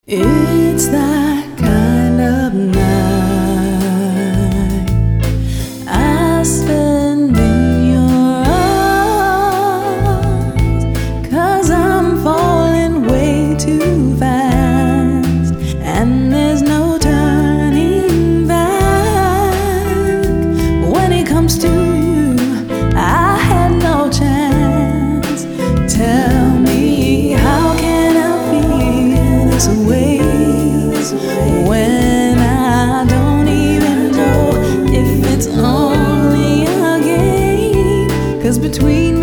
It's that kind of night I spend in your arms, 'cause I'm falling way too fast, and there's no turning back. When it comes to you, I had no chance. Tell me, how can I feel this way when I don't even know if it's only a game? 'Cause between